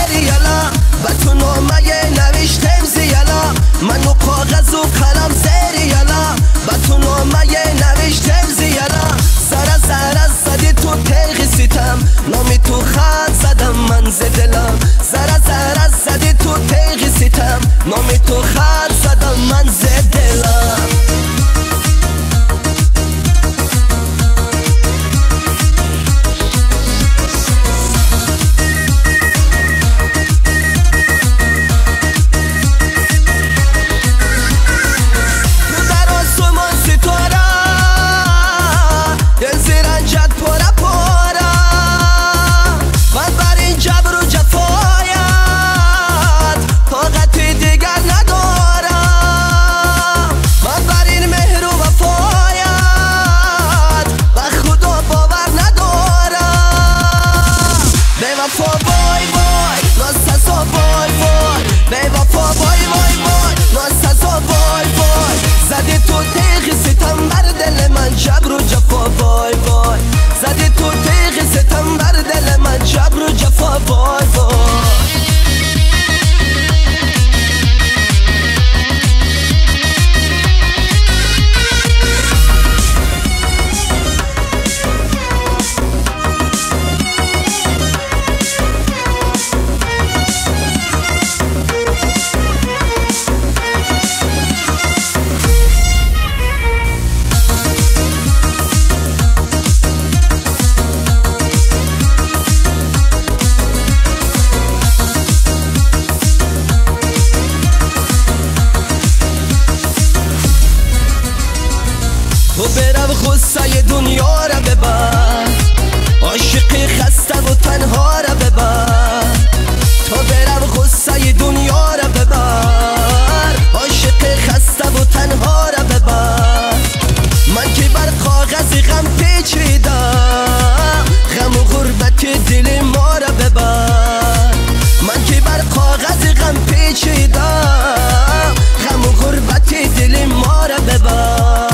زریالا و تو نامه نوشتم زیالا منو کاغذ و قلم زریالا و تو نامه نوشتم زیالا سر زدی تو تیغ ستم نامی تو خط زدم من ز دلم سر زدی تو تیغ ستم نامی تو خط زدم من ز دلم زدی تو تیغ ستم بر دل من جبر و جفا وای وای زدی تو تیغ ستم بر دل من جبر و جفا وای وای تو برم غصه دنیا را ببر عاشقی خسته و تنها را ببر تو برم غصه دنیا را ببر عاشقی خسته و تنها را ببر من که بر کاغذ غم پیچیدم غم و غربت دل ما را ببر من که بر کاغذ غم پیچیدم غم و غربت دل ما را ببر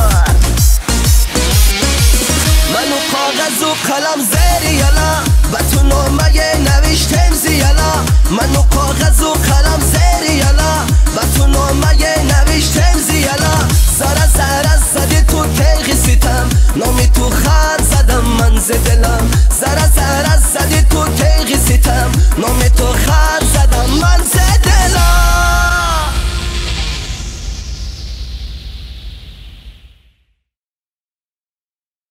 منو کاغذ و قلم زریالا و تو نامه نوشتم زیالا منو کاغذ و قلم زریالا و تو نامه نوشتم زیالا سر زدی تو تیغ ستم نامی تو خط زدم من ز دلم سر زدی تو تیغ ستم نامی